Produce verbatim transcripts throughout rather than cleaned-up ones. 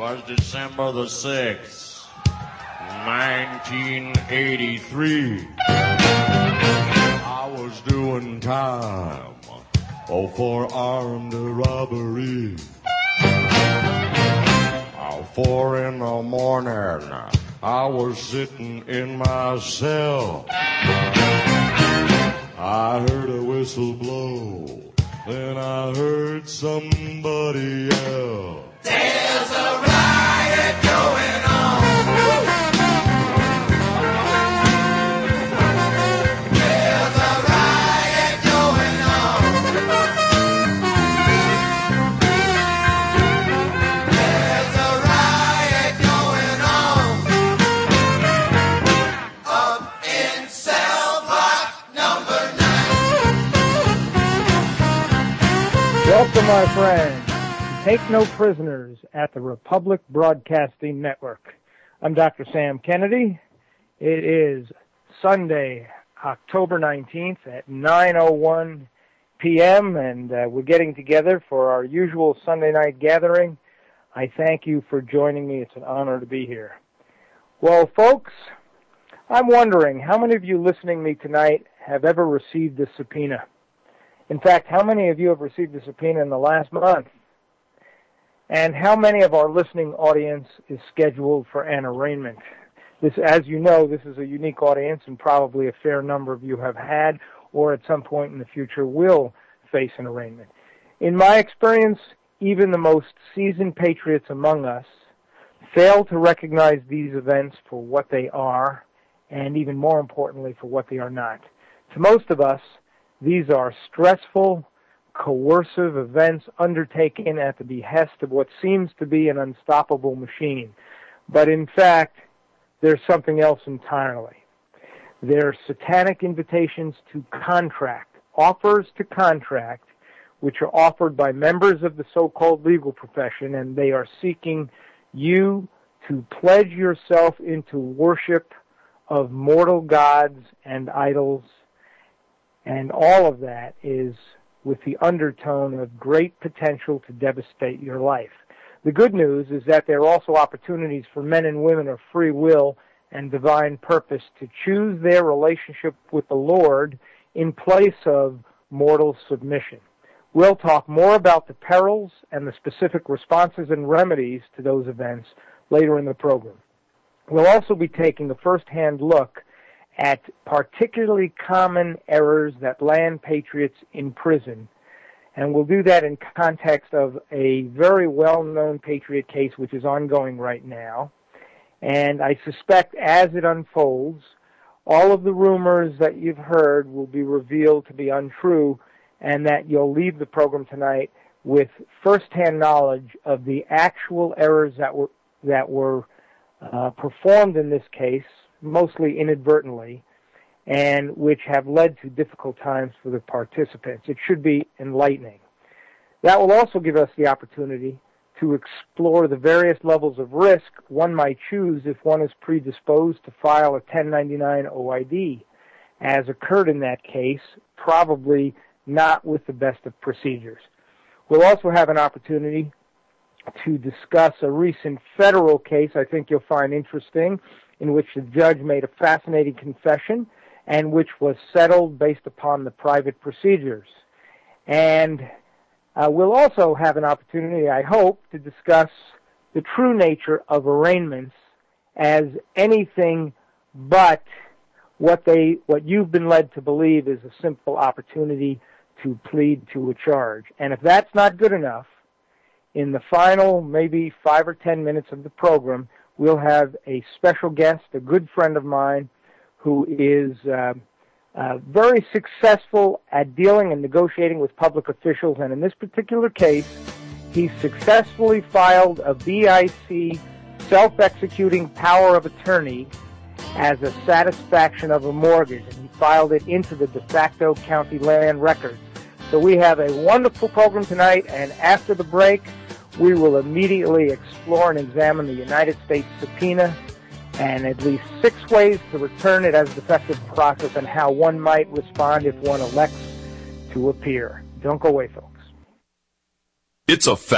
was December the sixth, nineteen eighty-three. I was doing time oh, for armed robbery. Oh, four in the morning, I was sitting in my cell. I heard a whistle blow, then I heard somebody yell. There's a riot going on. There's a riot going on. There's a riot going on. Up in cell block number nine. Welcome, my friends. Take no prisoners at the Republic Broadcasting Network. I'm Doctor Sam Kennedy. It is Sunday, October nineteenth at nine oh one p.m., and uh, we're getting together for our usual Sunday night gathering. I thank you for joining me. It's an honor to be here. Well, folks, I'm wondering how many of you listening to me tonight have ever received a subpoena? In fact, how many of you have received a subpoena in the last month? And how many of our listening audience is scheduled for an arraignment? This, as you know, this is a unique audience, and probably a fair number of you have had or at some point in the future will face an arraignment. In my experience, even the most seasoned patriots among us fail to recognize these events for what they are, and even more importantly, for what they are not. To most of us, these are stressful, coercive events undertaken at the behest of what seems to be an unstoppable machine. But in fact, there's something else entirely. They're satanic invitations to contract, offers to contract, which are offered by members of the so-called legal profession, and they are seeking you to pledge yourself into worship of mortal gods and idols, and all of that is with the undertone of great potential to devastate your life. The good news is that there are also opportunities for men and women of free will and divine purpose to choose their relationship with the Lord in place of mortal submission. We'll talk more about the perils and the specific responses and remedies to those events later in the program. We'll also be taking a first-hand look at particularly common errors that land patriots in prison. And we'll do that in context of a very well-known patriot case which is ongoing right now. And I suspect as it unfolds, all of the rumors that you've heard will be revealed to be untrue, and that you'll leave the program tonight with first-hand knowledge of the actual errors that were, that were uh, performed in this case, mostly inadvertently, and which have led to difficult times for the participants. It should be enlightening. That will also give us the opportunity to explore the various levels of risk one might choose if one is predisposed to file a ten ninety-nine O I D, as occurred in that case, probably not with the best of procedures. We'll also have an opportunity to discuss a recent federal case I think you'll find interesting, in which the judge made a fascinating confession and which was settled based upon the private procedures. And uh, we'll also have an opportunity, I hope, to discuss the true nature of arraignments as anything but what they, what you've been led to believe is a simple opportunity to plead to a charge. And if that's not good enough, in the final maybe five or ten minutes of the program, we'll have a special guest, a good friend of mine, who is uh, uh, very successful at dealing and negotiating with public officials. And in this particular case, he successfully filed a B I C self-executing power of attorney as a satisfaction of a mortgage. And he filed it into the de facto county land records. So we have a wonderful program tonight, and after the break, we will immediately explore and examine the United States subpoena and at least six ways to return it as a defective process and how one might respond if one elects to appear. Don't go away, folks. It's a fact.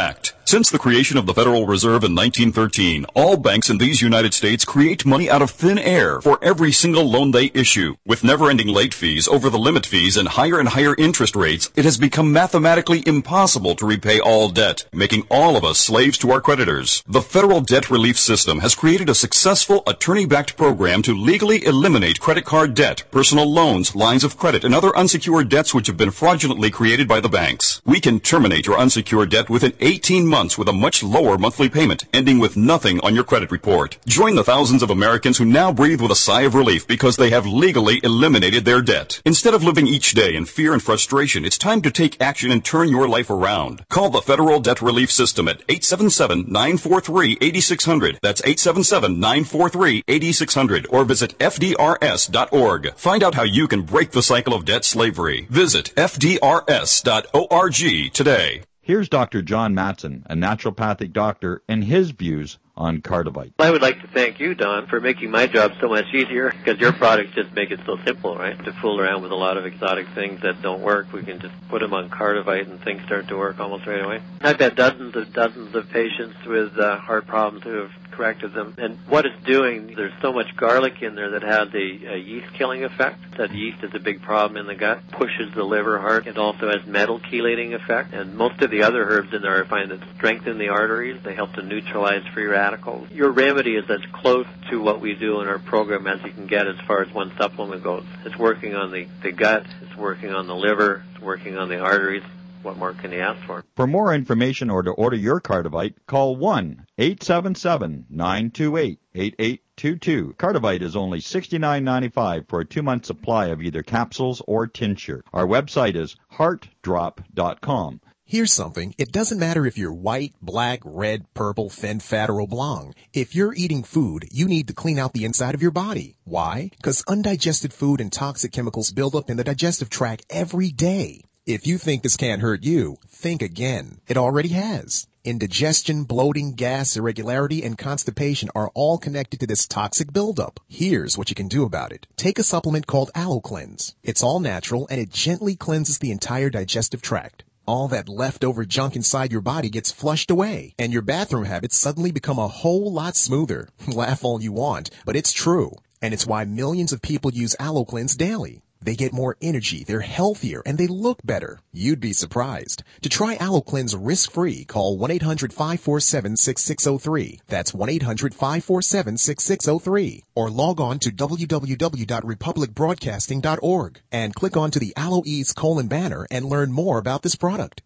Since the creation of the Federal Reserve in nineteen thirteen, all banks in these United States create money out of thin air for every single loan they issue. With never-ending late fees, over the limit fees, and higher and higher interest rates, it has become mathematically impossible to repay all debt, making all of us slaves to our creditors. The Federal Debt Relief System has created a successful attorney-backed program to legally eliminate credit card debt, personal loans, lines of credit, and other unsecured debts which have been fraudulently created by the banks. We can terminate your unsecured debt within eighteen months. Months with a much lower monthly payment, ending with nothing on your credit report. Join the thousands of Americans who now breathe with a sigh of relief because they have legally eliminated their debt. Instead of living each day in fear and frustration, it's time to take action and turn your life around. Call the Federal Debt Relief System at eight seven seven, nine four three, eight six zero zero. That's eight seven seven, nine four three, eight six zero zero. Or visit F D R S dot org. Find out how you can break the cycle of debt slavery. Visit F D R S dot org today. Here's Doctor John Matson, a naturopathic doctor, and his views on Cardivite. I would like to thank you, Don, for making my job so much easier, because your products just make it so simple, right? To fool around with a lot of exotic things that don't work, we can just put them on Cardivite and things start to work almost right away. I've had dozens of dozens of patients with uh, heart problems who have corrected them, and what it's doing, there's so much garlic in there that has a, a yeast-killing effect. That yeast is a big problem in the gut, pushes the liver hard. It also has metal chelating effect, and most of the other herbs in there I find that strengthen the arteries. They help to neutralize free radicals. Your remedy is as close to what we do in our program as you can get as far as one supplement goes. It's working on the, the gut, it's working on the liver, it's working on the arteries. What more can you ask for? For more information or to order your Cardivite, call one eight seven seven, nine two eight, eight eight two two. Cardivite is only sixty-nine ninety-five for a two-month supply of either capsules or tincture. Our website is heart drop dot com. Here's something. It doesn't matter if you're white, black, red, purple, thin, fat, or oblong. If you're eating food, you need to clean out the inside of your body. Why? Because undigested food and toxic chemicals build up in the digestive tract every day. If you think this can't hurt you, think again. It already has. Indigestion, bloating, gas, irregularity, and constipation are all connected to this toxic buildup. Here's what you can do about it. Take a supplement called AlloCleanse. It's all natural, and it gently cleanses the entire digestive tract. All that leftover junk inside your body gets flushed away, and your bathroom habits suddenly become a whole lot smoother. Laugh all you want, but it's true. And it's why millions of people use AlloCleanse daily. They get more energy, they're healthier, and they look better. You'd be surprised. To try AlloCleanse risk-free, call one eight hundred, five four seven, six six zero three. That's one eight hundred, five four seven, six six zero three. Or log on to w w w dot republic broadcasting dot org and click onto the AlloEase colon banner and learn more about this product.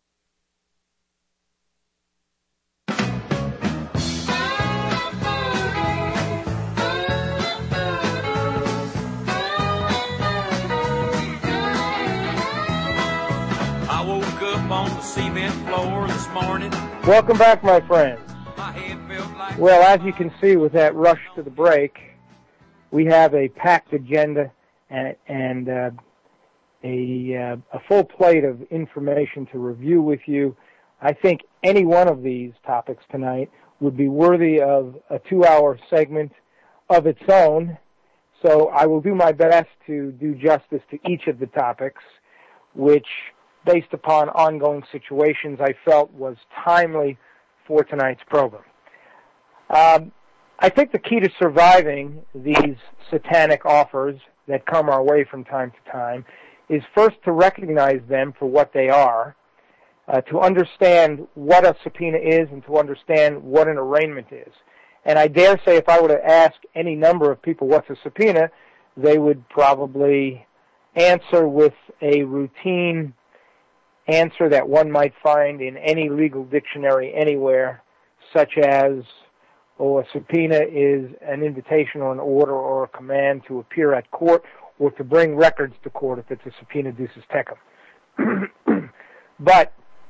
On the cement floor this morning. Welcome back, my friends. Well, as you can see with that rush to the break, we have a packed agenda and, and uh, a, uh, a full plate of information to review with you. I think any one of these topics tonight would be worthy of a two-hour segment of its own, so I will do my best to do justice to each of the topics, which, based upon ongoing situations, I felt was timely for tonight's program. Um, I think the key to surviving these satanic offers that come our way from time to time is first to recognize them for what they are, uh, to understand what a subpoena is, and to understand what an arraignment is. And I dare say if I were to ask any number of people what's a subpoena, they would probably answer with a routine answer that one might find in any legal dictionary anywhere, such as, oh, a subpoena is an invitation or an order or a command to appear at court or to bring records to court if it's a subpoena ducis tecum. But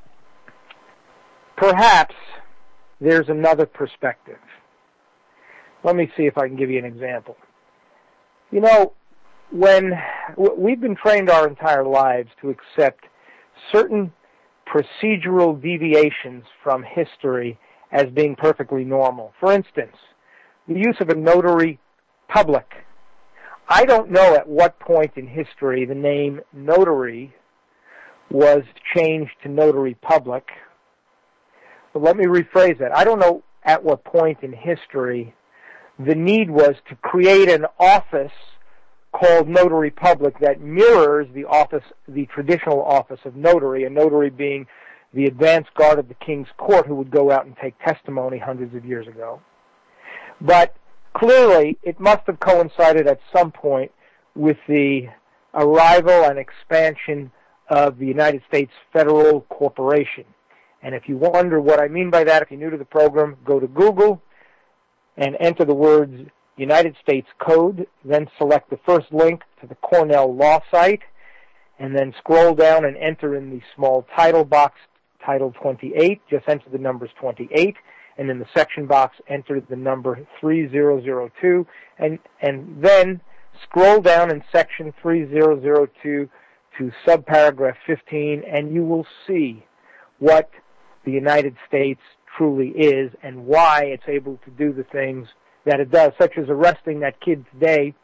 perhaps there's another perspective. Let me see if I can give you an example. You know, when we've been trained our entire lives to accept certain procedural deviations from history as being perfectly normal. For instance, the use of a notary public. I don't know at what point in history the name notary was changed to notary public, but let me rephrase that. I don't know at what point in history the need was to create an office called notary public that mirrors the office, the traditional office of notary, a notary being the advance guard of the king's court who would go out and take testimony hundreds of years ago. But clearly, it must have coincided at some point with the arrival and expansion of the United States Federal Corporation. And if you wonder what I mean by that, if you're new to the program, go to Google and enter the words United States Code, then select the first link to the Cornell Law site, and then scroll down and enter in the small title box, Title twenty-eight. Just enter the numbers twenty-eight, and in the section box, enter the number three thousand two, and, and then scroll down in section three thousand two to subparagraph fifteen, and you will see what the United States truly is and why it's able to do the things that it does, such as arresting that kid today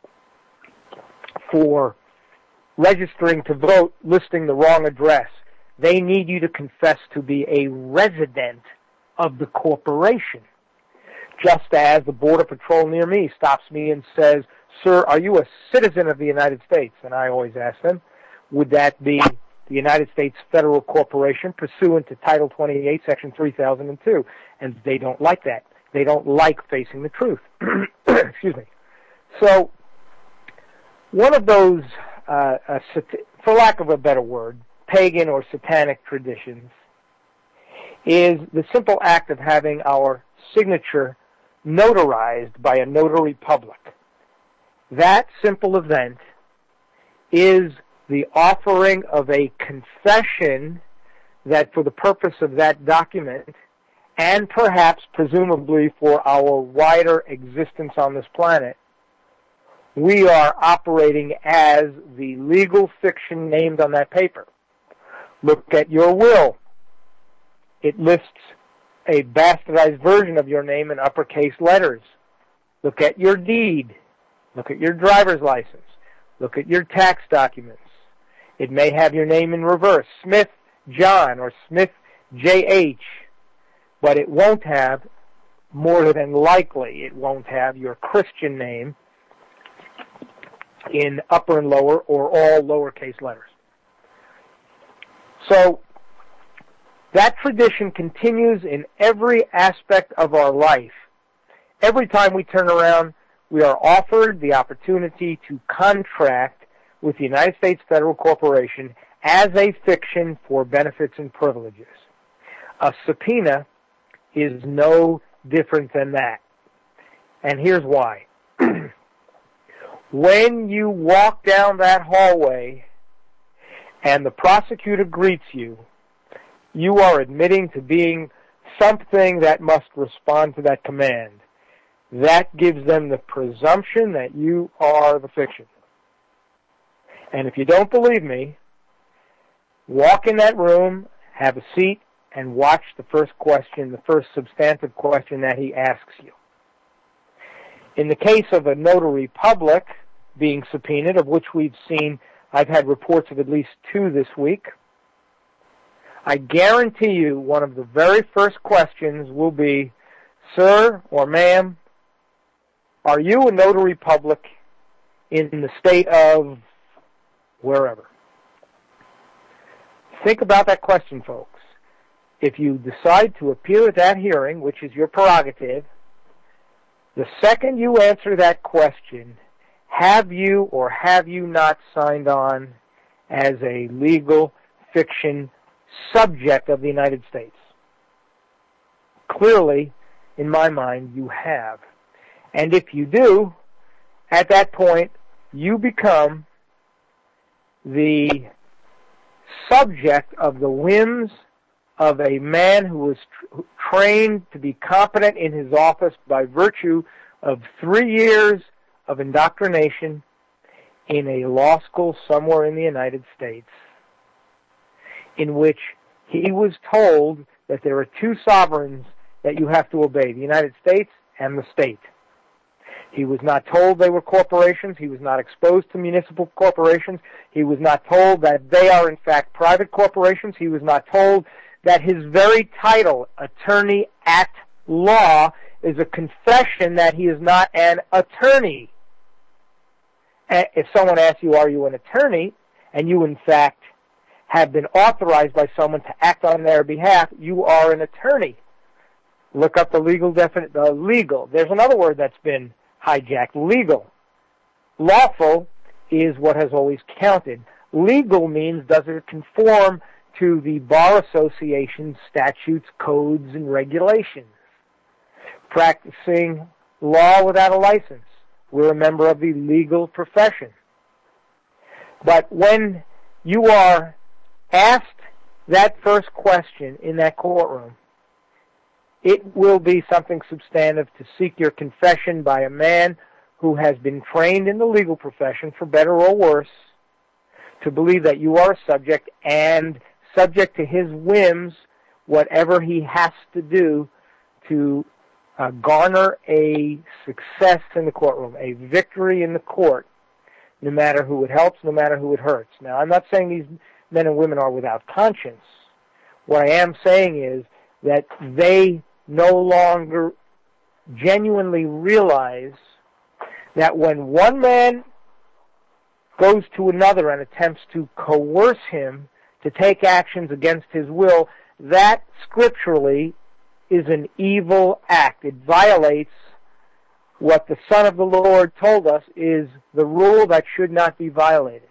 for registering to vote, listing the wrong address. They need you to confess to be a resident of the corporation. Just as the Border Patrol near me stops me and says, "Sir, are you a citizen of the United States?" And I always ask them, would that be the United States Federal Corporation pursuant to Title twenty-eight, Section three thousand two? And they don't like that. They don't like facing the truth. Excuse me. So, one of those, uh, uh, for lack of a better word, pagan or satanic traditions is the simple act of having our signature notarized by a notary public. That simple event is the offering of a confession that for the purpose of that document, and perhaps presumably for our wider existence on this planet, we are operating as the legal fiction named on that paper. Look at your will. It lists a bastardized version of your name in uppercase letters. Look at your deed. Look at your driver's license. Look at your tax documents. It may have your name in reverse, Smith John or Smith J H, but it won't have, more than likely, it won't have your Christian name in upper and lower or all lowercase letters. So, that tradition continues in every aspect of our life. Every time we turn around, we are offered the opportunity to contract with the United States Federal Corporation as a fiction for benefits and privileges. A subpoena is no different than that. And here's why. When you walk down that hallway and the prosecutor greets you, you are admitting to being something that must respond to that command. That gives them the presumption that you are the fiction. And if you don't believe me, walk in that room, have a seat, and watch the first question, the first substantive question that he asks you. In the case of a notary public being subpoenaed, of which we've seen, I've had reports of at least two this week, I guarantee you one of the very first questions will be, "Sir or ma'am, are you a notary public in the state of wherever?" Think about that question, folks. If you decide to appear at that hearing, which is your prerogative, the second you answer that question, have you or have you not signed on as a legal fiction subject of the United States? Clearly, in my mind, you have. And if you do, at that point, you become the subject of the whims of a man who was tr- trained to be competent in his office by virtue of three years of indoctrination in a law school somewhere in the United States, in which he was told that there are two sovereigns that you have to obey, the United States and the state. He was not told they were corporations. He was not exposed to municipal corporations. He was not told that they are, in fact, private corporations. He was not told that his very title, attorney at law, is a confession that he is not an attorney. If someone asks you, are you an attorney, and you in fact have been authorized by someone to act on their behalf, you are an attorney. Look up the legal definite, uh, legal. There's another word that's been hijacked, legal. Lawful is what has always counted. Legal means, does it conform to the Bar Association statutes, codes, and regulations? Practicing law without a license. We're a member of the legal profession. But when you are asked that first question in that courtroom, it will be something substantive to seek your confession by a man who has been trained in the legal profession, for better or worse, to believe that you are a subject, and subject to his whims, whatever he has to do to uh, garner a success in the courtroom, a victory in the court, no matter who it helps, no matter who it hurts. Now, I'm not saying these men and women are without conscience. What I am saying is that they no longer genuinely realize that when one man goes to another and attempts to coerce him to take actions against his will, that scripturally is an evil act. It violates what the Son of the Lord told us is the rule that should not be violated.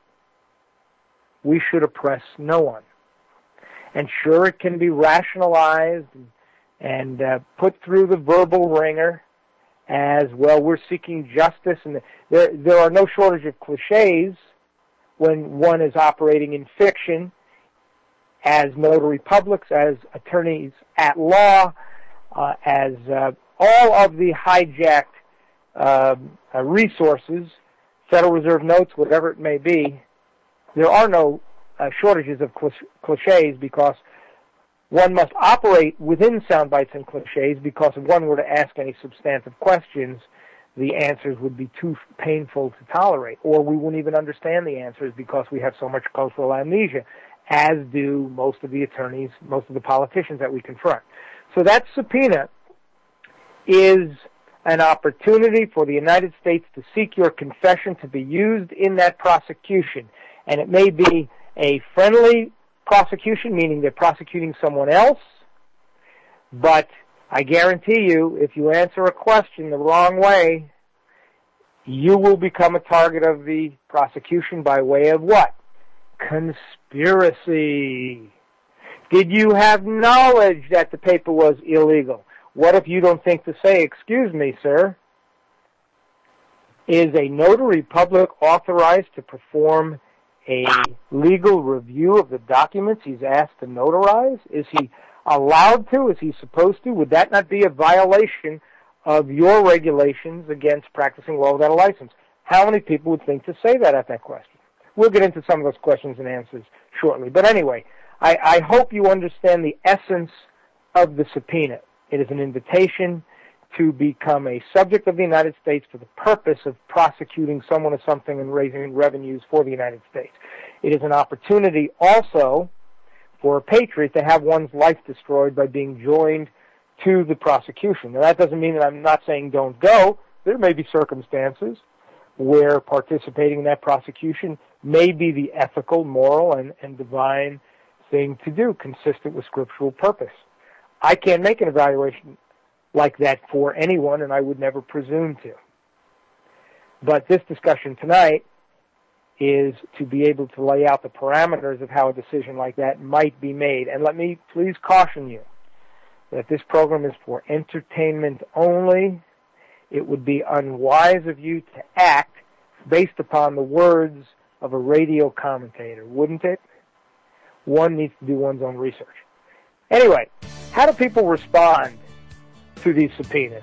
We should oppress no one. And sure, it can be rationalized and, and uh, put through the verbal ringer as, well, we're seeking justice. And there, there are no shortage of cliches when one is operating in fiction as notary publics, as attorneys at law, uh, as uh, all of the hijacked uh, uh, resources, Federal Reserve notes, whatever it may be. There are no uh, shortages of cliches, because one must operate within sound bites and cliches, because if one were to ask any substantive questions, the answers would be too painful to tolerate, or we wouldn't even understand the answers because we have so much cultural amnesia, as do most of the attorneys, most of the politicians that we confront. So that subpoena is an opportunity for the United States to seek your confession to be used in that prosecution. And it may be a friendly prosecution, meaning they're prosecuting someone else, but I guarantee you, if you answer a question the wrong way, you will become a target of the prosecution by way of what? Conspiracy. Did you have knowledge that the paper was illegal? What if you don't think to say, excuse me, sir? Is a notary public authorized to perform a legal review of the documents he's asked to notarize? Is he allowed to? Is he supposed to? Would that not be a violation of your regulations against practicing law without a license? How many people would think to say that at that question? We'll get into some of those questions and answers shortly. But anyway, I, I hope you understand the essence of the subpoena. It is an invitation to become a subject of the United States for the purpose of prosecuting someone or something and raising revenues for the United States. It is an opportunity also for a patriot to have one's life destroyed by being joined to the prosecution. Now, that doesn't mean that I'm not saying don't go. There may be circumstances where participating in that prosecution may be the ethical, moral, and, and divine thing to do, consistent with scriptural purpose. I can't make an evaluation like that for anyone, and I would never presume to. But this discussion tonight is to be able to lay out the parameters of how a decision like that might be made. And let me please caution you that this program is for entertainment only. It would be unwise of you to act based upon the words of a radio commentator, wouldn't it? One needs to do one's own research. Anyway, how do people respond to these subpoenas?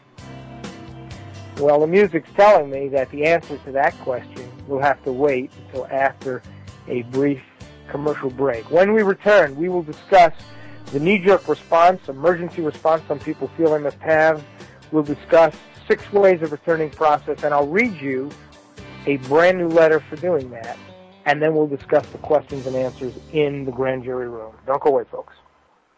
Well, the music's telling me that the answer to that question will have to wait until after a brief commercial break. When we return, we will discuss the knee-jerk response, emergency response some people feel they must have. We'll discuss six ways of returning process, and I'll read you a brand new letter for doing that, and then we'll discuss the questions and answers in the grand jury room. Don't go away, folks.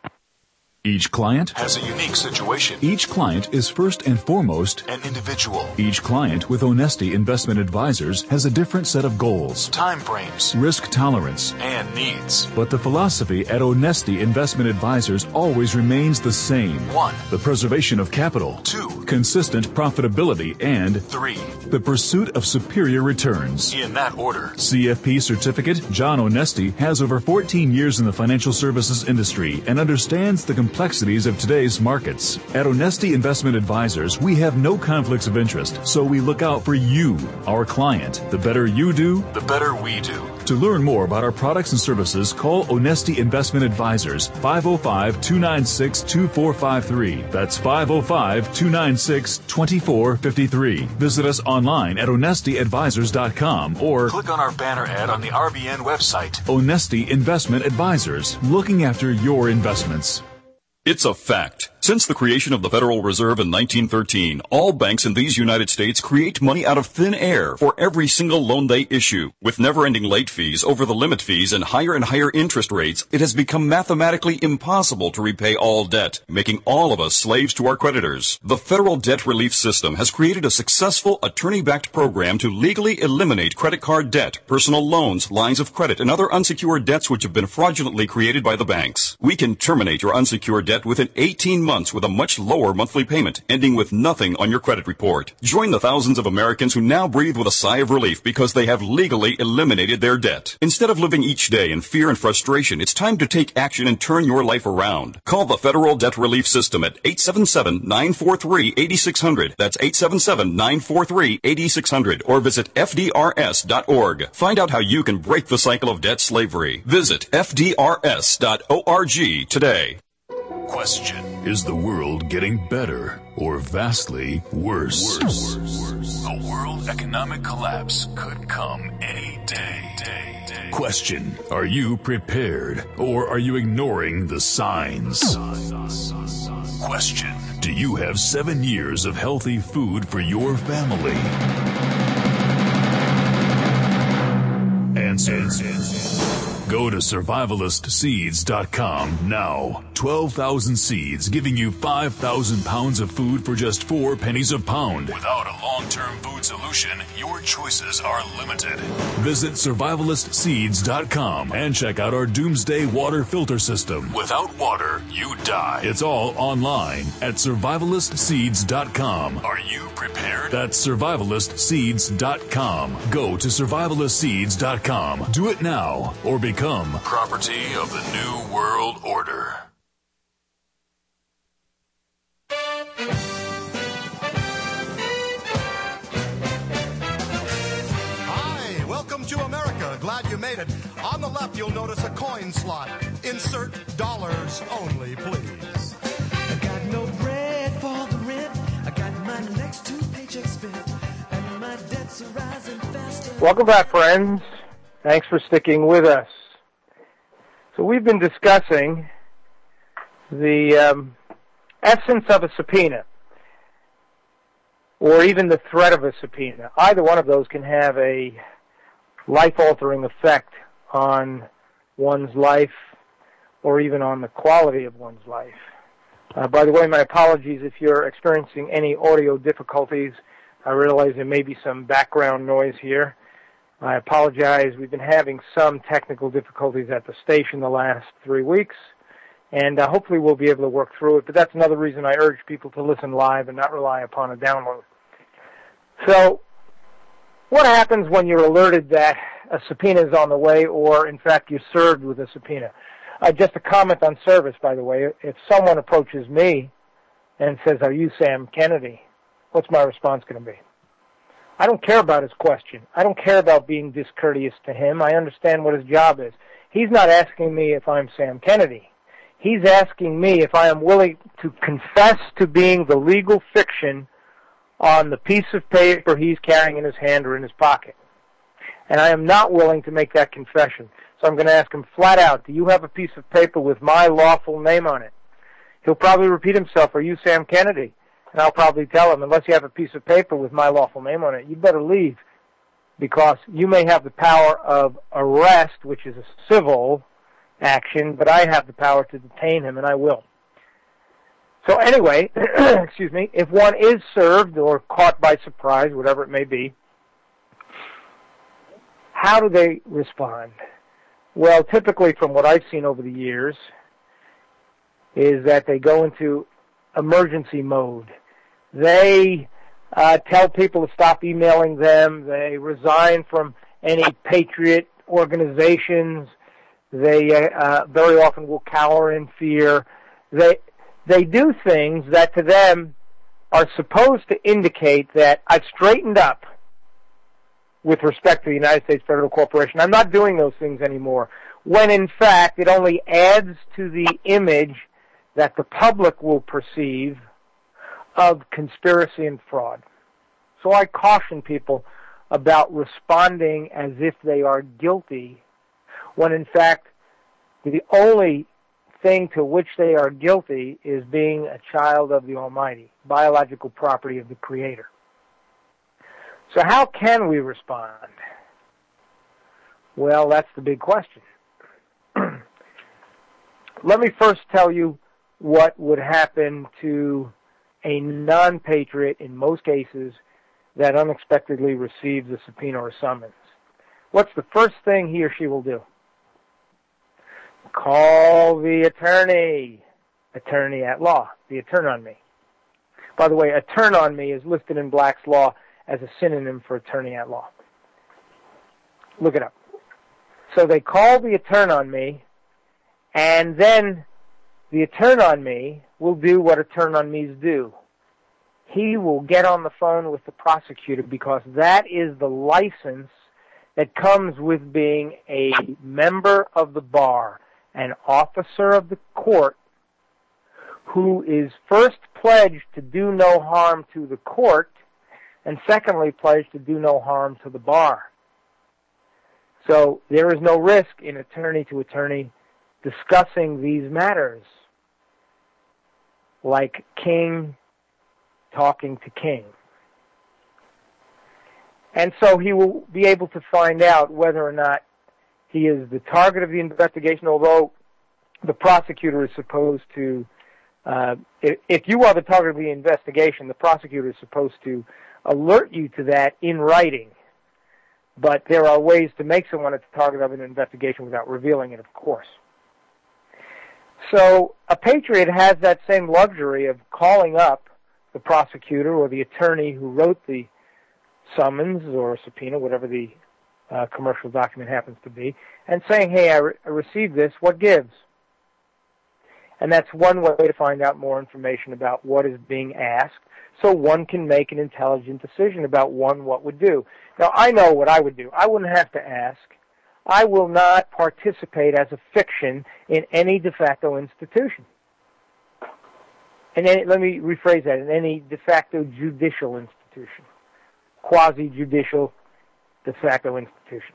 Each client has a unique situation. Each client is first and foremost an individual. Each client with Onesti Investment Advisors has a different set of goals, time frames, risk tolerance, and needs. But the philosophy at Onesti Investment Advisors always remains the same. One, the preservation of capital. Two, consistent profitability. And three, the pursuit of superior returns. In that order. C F P certificate John Onesti has over fourteen years in the financial services industry and understands the complexities of today's markets. At Onesti Investment Advisors, we have no conflicts of interest, so we look out for you, our client. The better you do, the better we do. To learn more about our products and services, call Onesti Investment Advisors, five oh five, two nine six, two four five three. That's five oh five, two nine six, two four five three. Visit us online at onesti advisors dot com or click on our banner ad on the R B N website. Onesti Investment Advisors, looking after your investments. It's a fact. Since the creation of the Federal Reserve in nineteen thirteen, all banks in these United States create money out of thin air for every single loan they issue. With never-ending late fees, over-the-limit fees, and higher and higher interest rates, it has become mathematically impossible to repay all debt, making all of us slaves to our creditors. The Federal Debt Relief System has created a successful attorney-backed program to legally eliminate credit card debt, personal loans, lines of credit, and other unsecured debts which have been fraudulently created by the banks. We can terminate your unsecured debt within eighteen months with a much lower monthly payment, ending with nothing on your credit report. Join the thousands of Americans who now breathe with a sigh of relief because they have legally eliminated their debt. Instead of living each day in fear and frustration, it's time to take action and turn your life around. Call the Federal Debt Relief System at eight seven seven, nine four three, eight six zero zero. That's eight seven seven, nine four three, eight six zero zero. Or visit F D R S dot org. Find out how you can break the cycle of debt slavery. Visit F D R S dot org today. Question. Is the world getting better or vastly worse? Worse. Worse. A world economic collapse could come any day. day, day. Question. Are you prepared or are you ignoring the signs? Question. Do you have seven years of healthy food for your family? Answer. Go to survivalist seeds dot com now. twelve thousand seeds giving you five thousand pounds of food for just four pennies a pound. Without a long-term food solution, your choices are limited. Visit survivalist seeds dot com and check out our Doomsday Water Filter System. Without water, you die. It's all online at survivalist seeds dot com. Are you prepared? That's survivalist seeds dot com. Go to survivalist seeds dot com. Do it now or become property of the New World Order. Hi, welcome to America. Glad you made it. On the left, you'll notice a coin slot. Insert dollars only, please. I got no bread for the rent. I got my next two paychecks spent, and my debts are rising faster. Welcome back, friends. Thanks for sticking with us. So we've been discussing the um, essence of a subpoena, or even the threat of a subpoena. Either one of those can have a life-altering effect on one's life, or even on the quality of one's life. Uh, by the way, my apologies if you're experiencing any audio difficulties. I realize there may be some background noise here. I apologize. We've been having some technical difficulties at the station the last three weeks, and uh, hopefully we'll be able to work through it. But that's another reason I urge people to listen live and not rely upon a download. So what happens when you're alerted that a subpoena is on the way, or, in fact, you're served with a subpoena? Uh, just a comment on service, by the way. If someone approaches me and says, "Are you Sam Kennedy?" what's my response going to be? I don't care about his question. I don't care about being discourteous to him. I understand what his job is. He's not asking me if I'm Sam Kennedy. He's asking me if I am willing to confess to being the legal fiction on the piece of paper he's carrying in his hand or in his pocket. And I am not willing to make that confession. So I'm going to ask him flat out, do you have a piece of paper with my lawful name on it? He'll probably repeat himself, "Are you Sam Kennedy?" And I'll probably tell him, unless you have a piece of paper with my lawful name on it, you better leave, because you may have the power of arrest, which is a civil action, but I have the power to detain him, and I will. So anyway, excuse me, if one is served or caught by surprise, whatever it may be, how do they respond? Well, typically from what I've seen over the years is that they go into emergency mode. They uh, tell people to stop emailing them. They resign from any patriot organizations. They uh, very often will cower in fear. They they do things that to them are supposed to indicate that I've straightened up with respect to the United States Federal Corporation. I'm not doing those things anymore, when in fact it only adds to the image that the public will perceive of conspiracy and fraud. So I caution people about responding as if they are guilty, when in fact the only thing to which they are guilty is being a child of the Almighty, biological property of the Creator. So how can we respond? Well, that's the big question. Let me first tell you what would happen to a non-patriot in most cases that unexpectedly receives a subpoena or summons. What's the first thing he or she will do? Call the attorney, attorney at law, the attorney on me. By the way, attorney on me is listed in Black's Law as a synonym for attorney at law. Look it up. So they call the attorney on me, and then the attorney on me will do what attorney on me's do. He will get on the phone with the prosecutor, because that is the license that comes with being a member of the bar, an officer of the court who is first pledged to do no harm to the court, and secondly pledged to do no harm to the bar. So there is no risk in attorney to attorney discussing these matters, like king talking to king. And so he will be able to find out whether or not he is the target of the investigation, although the prosecutor is supposed to, uh, if, if you are the target of the investigation, the prosecutor is supposed to alert you to that in writing. But there are ways to make someone a target of an investigation without revealing it, of course. So a patriot has that same luxury of calling up the prosecutor or the attorney who wrote the summons or subpoena, whatever the uh, commercial document happens to be, and saying, hey, I, re- I received this, what gives? And that's one way to find out more information about what is being asked, so one can make an intelligent decision about, one, what would do. Now, I know what I would do. I wouldn't have to ask. I will not participate as a fiction in any de facto institution. And any, let me rephrase that, in any de facto judicial institution, quasi-judicial de facto institution.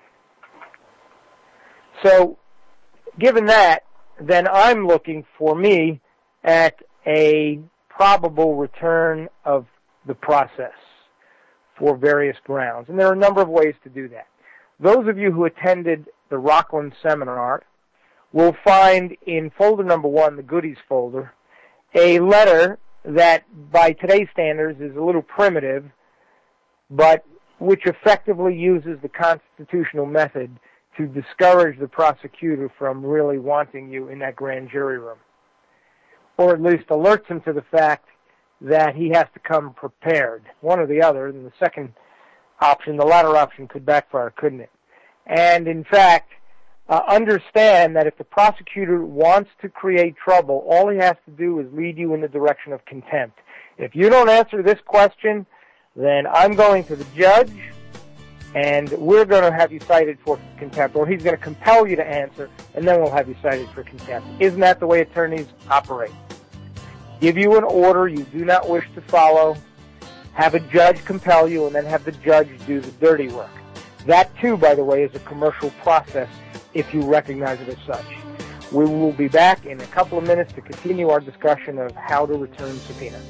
So, given that, then I'm looking for me at a probable return of the process for various grounds. And there are a number of ways to do that. Those of you who attended the Rockland seminar will find in folder number one, the goodies folder, a letter that by today's standards is a little primitive, but which effectively uses the constitutional method to discourage the prosecutor from really wanting you in that grand jury room, or at least alerts him to the fact that he has to come prepared, one or the other. And the second option, the latter option, could backfire, couldn't it? And in fact, uh, understand that if the prosecutor wants to create trouble, all he has to do is lead you in the direction of contempt. If you don't answer this question, then I'm going to the judge, and we're going to have you cited for contempt, or he's going to compel you to answer, and then we'll have you cited for contempt. Isn't that the way attorneys operate? Give you an order you do not wish to follow, have a judge compel you, and then have the judge do the dirty work. That, too, by the way, is a commercial process if you recognize it as such. We will be back in a couple of minutes to continue our discussion of how to return subpoenas.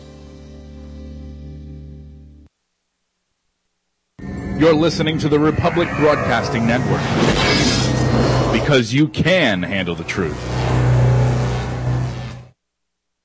You're listening to the Republic Broadcasting Network, because you can handle the truth.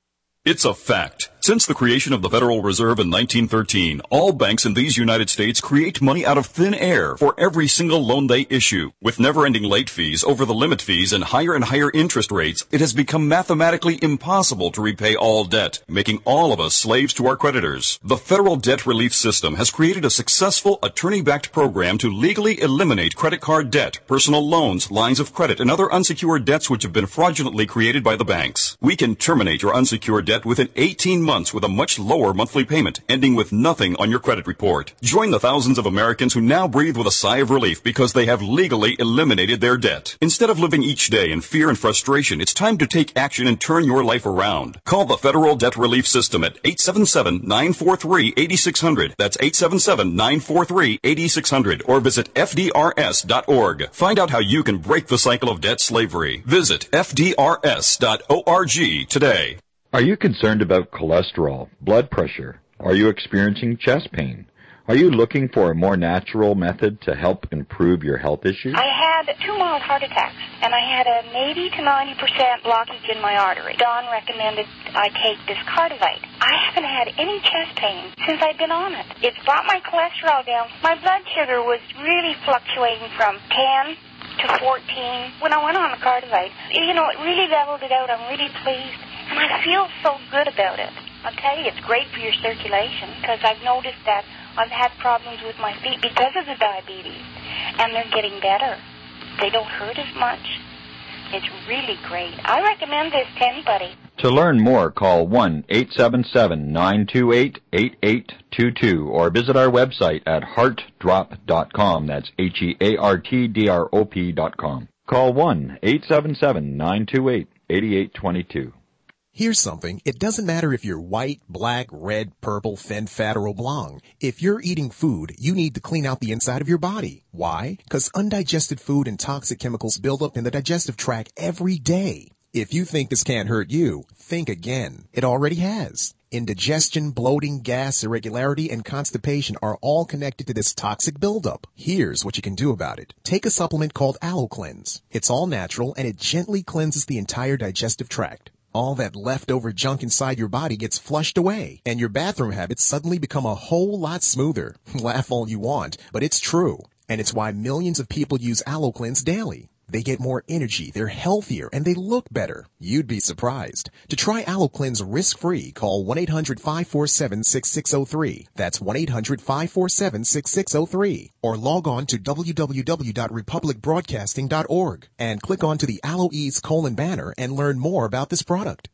It's a fact. Since the creation of the Federal Reserve in nineteen thirteen, all banks in these United States create money out of thin air for every single loan they issue. With never-ending late fees, over-the-limit fees, and higher and higher interest rates, it has become mathematically impossible to repay all debt, making all of us slaves to our creditors. The Federal Debt Relief System has created a successful attorney-backed program to legally eliminate credit card debt, personal loans, lines of credit, and other unsecured debts which have been fraudulently created by the banks. We can terminate your unsecured debt within eighteen months with a much lower monthly payment, ending with nothing on your credit report. Join the thousands of Americans who now breathe with a sigh of relief because they have legally eliminated their debt. Instead of living each day in fear and frustration, it's time to take action and turn your life around. Call the Federal Debt Relief System at eight seven seven, nine four three, eight six zero zero. That's eight seven seven, nine four three, eight six zero zero. Or visit F D R S dot org. Find out how you can break the cycle of debt slavery. Visit F D R S dot org today. Are you concerned about cholesterol, blood pressure? Are you experiencing chest pain? Are you looking for a more natural method to help improve your health issues? I had two mild heart attacks, and I had an eighty to ninety percent blockage in my artery. Don recommended I take this Cardivite. I haven't had any chest pain since I've been on it. It's brought my cholesterol down. My blood sugar was really fluctuating from ten to fourteen. When I went on the Cardivite, you know, it really leveled it out. I'm really pleased. And I feel so good about it. I'll tell you, it's great for your circulation because I've noticed that I've had problems with my feet because of the diabetes, and they're getting better. They don't hurt as much. It's really great. I recommend this to anybody. To learn more, call one eight seven seven, nine two eight, eight eight two two or visit our website at heart drop dot com. That's H E A R T D R O P dot com. Call one eight seven seven, nine two eight, eight eight two two. Here's something. It doesn't matter if you're white, black, red, purple, thin, fat, or oblong. If you're eating food, you need to clean out the inside of your body. Why? Because undigested food and toxic chemicals build up in the digestive tract every day. If you think this can't hurt you, think again. It already has. Indigestion, bloating, gas, irregularity, and constipation are all connected to this toxic buildup. Here's what you can do about it. Take a supplement called AlloCleanse. It's all natural, and it gently cleanses the entire digestive tract. All that leftover junk inside your body gets flushed away, and your bathroom habits suddenly become a whole lot smoother. Laugh all you want, but it's true. And it's why millions of people use AlloCleanse daily. They get more energy, they're healthier, and they look better. You'd be surprised. To try AlloCleanse risk-free, call one eight hundred, five four seven, six six zero three. That's one eight hundred, five four seven, six six zero three. Or log on to w w w dot republic broadcasting dot org and click onto the AlloEase colon banner and learn more about this product.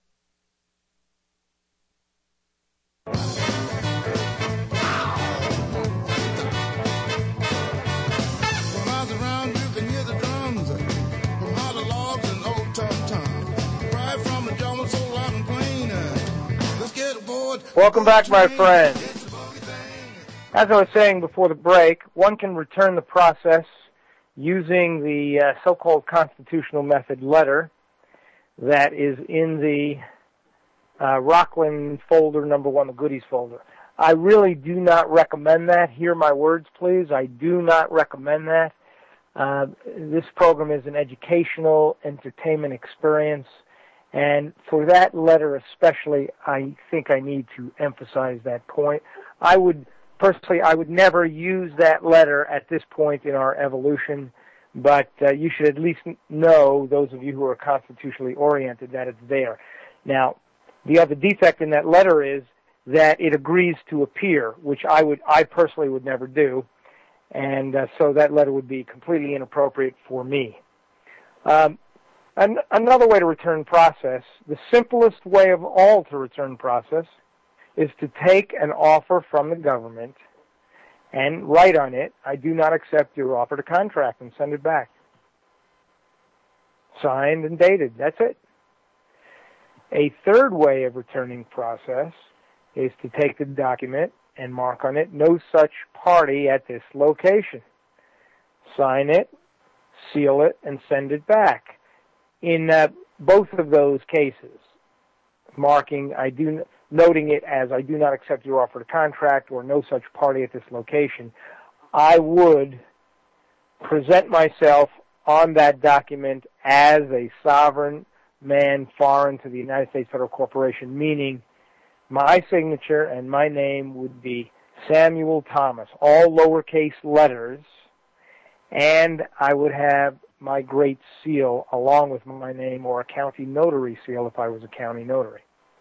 Welcome back, my friends. As I was saying before the break, one can return the process using the uh, so-called constitutional method letter that is in the uh, Rockland folder, number one, the goodies folder. I really do not recommend that. Hear my words, please. I do not recommend that. Uh, this program is an educational entertainment experience. And for that letter especially, I think I need to emphasize that point. I would, personally, I would never use that letter at this point in our evolution, but uh, you should at least know, those of you who are constitutionally oriented, that it's there. Now, the other defect in that letter is that it agrees to appear, which I would, I personally would never do, and uh, so that letter would be completely inappropriate for me. Um, An- another way to return process, the simplest way of all to return process, is to take an offer from the government and write on it, I do not accept your offer to contract, and send it back. Signed and dated. That's it. A third way of returning process is to take the document and mark on it, no such party at this location. Sign it, seal it, and send it back. In uh, both of those cases, marking, I do, noting it as I do not accept your offer to contract or no such party at this location, I would present myself on that document as a sovereign man foreign to the United States Federal Corporation, meaning my signature and my name would be Samuel Thomas, all lowercase letters, and I would have my great seal along with my name, or a county notary seal if I was a county notary.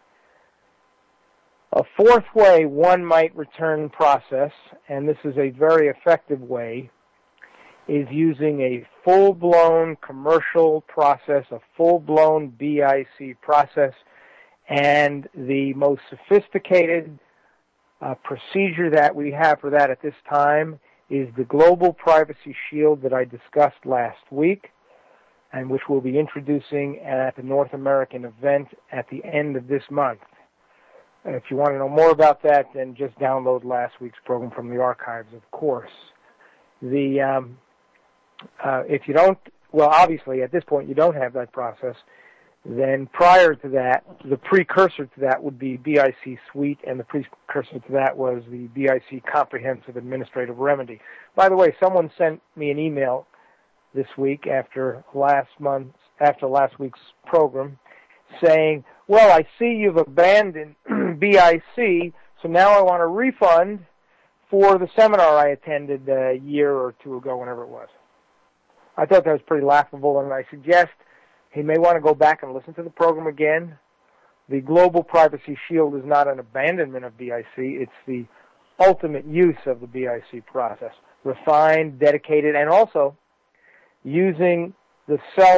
A fourth way one might return process, and this is a very effective way, is using a full-blown commercial process, a full-blown B I C process, and the most sophisticated uh, procedure that we have for that at this time is the Global Privacy Shield that I discussed last week, and which we'll be introducing at the North American event at the end of this month. And if you want to know more about that, then just download last week's program from the archives, of course. The um, uh, if you don't, well, obviously at this point you don't have that process, then prior to that, the precursor to that would be B I C Suite, and the precursor to that was the B I C Comprehensive Administrative Remedy. By the way, someone sent me an email this week after last month's, after last week's program saying, well, I see you've abandoned B I C, so now I want a refund for the seminar I attended a year or two ago, whenever it was. I thought that was pretty laughable, and I suggest he may want to go back and listen to the program again. The Global Privacy Shield is not an abandonment of B I C. It's the ultimate use of the B I C process, refined, dedicated, and also using the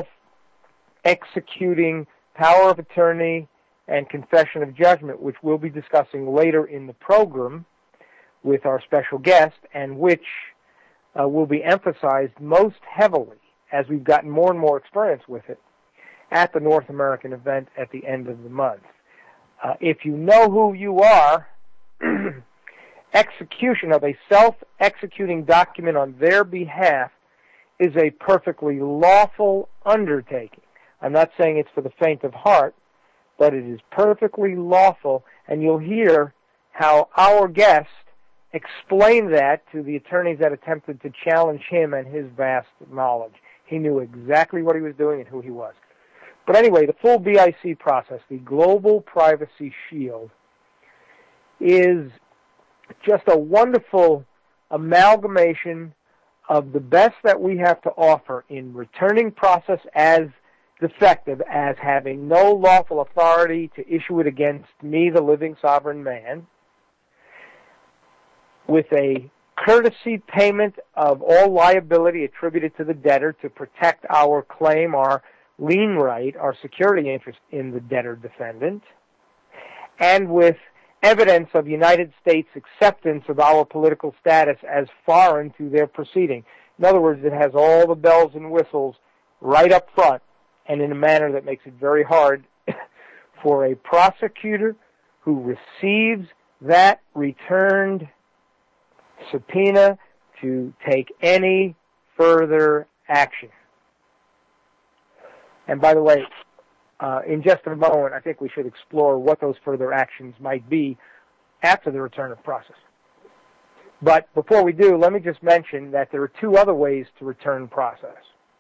self-executing power of attorney and confession of judgment, which we'll be discussing later in the program with our special guest, and which uh, will be emphasized most heavily as we've gotten more and more experience with it at the North American event at the end of the month. Uh, if you know who you are, execution of a self-executing document on their behalf is a perfectly lawful undertaking. I'm not saying it's for the faint of heart, but it is perfectly lawful, and you'll hear how our guest explained that to the attorneys that attempted to challenge him and his vast knowledge. He knew exactly what he was doing and who he was. But anyway, the full B I C process, the Global Privacy Shield, is just a wonderful amalgamation of the best that we have to offer in returning process as defective, as having no lawful authority to issue it against me, the living sovereign man, with a courtesy payment of all liability attributed to the debtor to protect our claim, our lien right, our security interest in the debtor-defendant, and with evidence of United States acceptance of our political status as foreign to their proceeding. In other words, it has all the bells and whistles right up front, and in a manner that makes it very hard for a prosecutor who receives that returned subpoena to take any further action. And by the way, uh, in just a moment, I think we should explore what those further actions might be after the return of process. But before we do, let me just mention that there are two other ways to return process.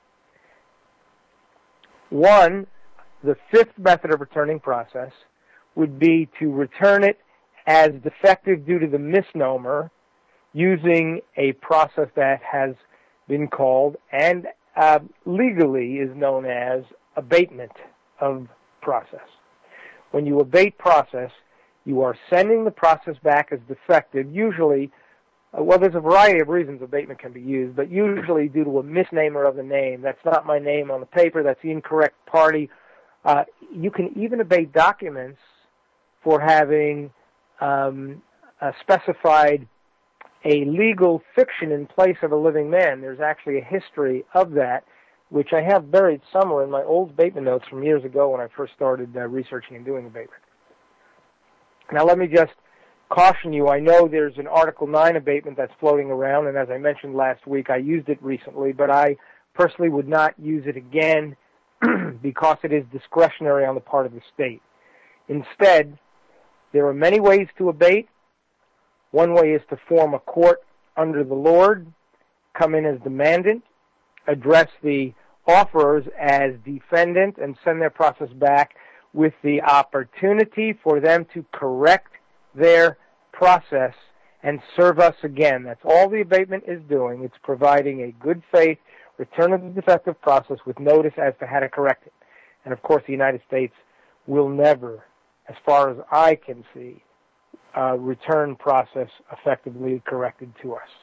One, the fifth method of returning process would be to return it as defective due to the misnomer using a process that has been called and uh, legally is known as abatement of process. When you abate process, you are sending the process back as defective, usually, uh, well, there's a variety of reasons abatement can be used, but usually due to a misnomer of the name. That's not my name on the paper, that's the incorrect party. Uh, you can even abate documents for having um, uh, specified a legal fiction in place of a living man. There's actually a history of that, which I have buried somewhere in my old abatement notes from years ago when I first started uh, researching and doing abatement. Now let me just caution you, I know there's an Article nine abatement that's floating around, and as I mentioned last week, I used it recently, but I personally would not use it again because it is discretionary on the part of the state. Instead, there are many ways to abate. One way is to form a court under the Lord, come in as demandant, address the offerers as defendant and send their process back with the opportunity for them to correct their process and serve us again. That's all the abatement is doing. It's providing a good faith return of the defective process with notice as to how to correct it. And of course, the United States will never, as far as I can see, uh, return process effectively corrected to us.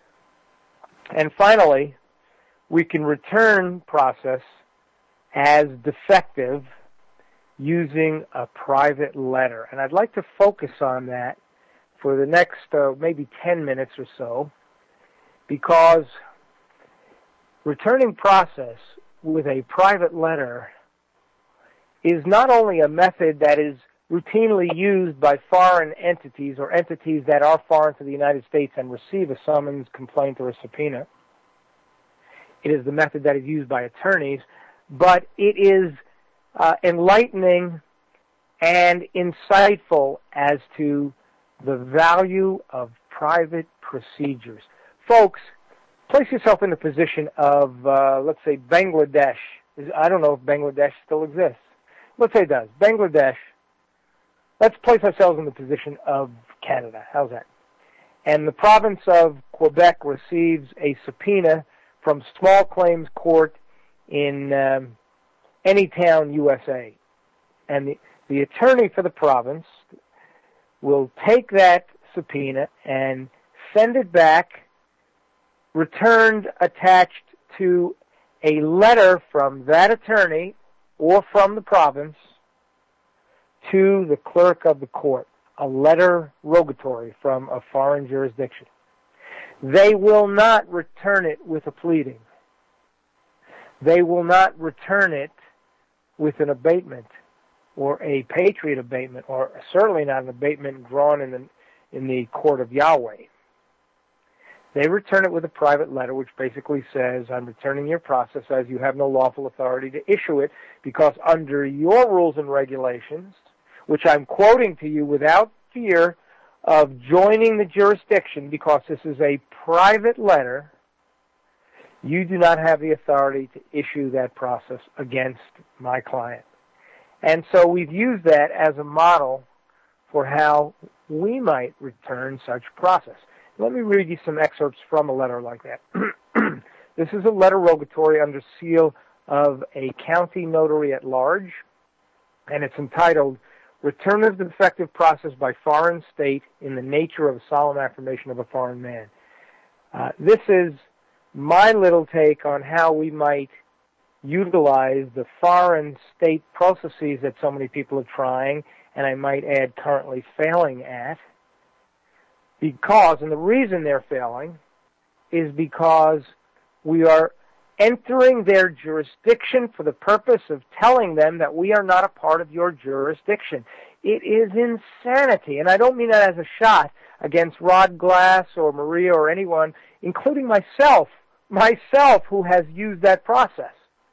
And finally, we can return process as defective using a private letter. And I'd like to focus on that for the next uh, maybe ten minutes or so, because returning process with a private letter is not only a method that is routinely used by foreign entities or entities that are foreign to the United States and receive a summons, complaint, or a subpoena. It is the method that is used by attorneys, but it is uh, enlightening and insightful as to the value of private procedures. Folks, place yourself in the position of, uh, let's say, Bangladesh. I don't know if Bangladesh still exists. Let's say it does. Bangladesh. Let's place ourselves in the position of Canada. How's that? And the province of Quebec receives a subpoena from Small Claims Court in um, any town, U S A. And the, the attorney for the province will take that subpoena and send it back, returned attached to a letter from that attorney or from the province to the clerk of the court, a letter rogatory from a foreign jurisdiction. They will not return it with a pleading. They will not return it with an abatement or a patriot abatement, or certainly not an abatement drawn in the, in the court of Yahweh. They return it with a private letter which basically says, I'm returning your process as you have no lawful authority to issue it because under your rules and regulations, which I'm quoting to you without fear of joining the jurisdiction because this is a private letter, you do not have the authority to issue that process against my client. And so we've used that as a model for how we might return such process. Let me read you some excerpts from a letter like that. This is a letter rogatory under seal of a county notary at large, and it's entitled, Return of Defective Process by Foreign State in the Nature of a Solemn Affirmation of a Foreign Man. Uh, this is my little take on how we might utilize the foreign state processes that so many people are trying, and I might add currently failing at, because, and the reason they're failing, is because we are entering their jurisdiction for the purpose of telling them that we are not a part of your jurisdiction. It is insanity, and I don't mean that as a shot against Rod Glass or Maria or anyone, including myself, myself who has used that process.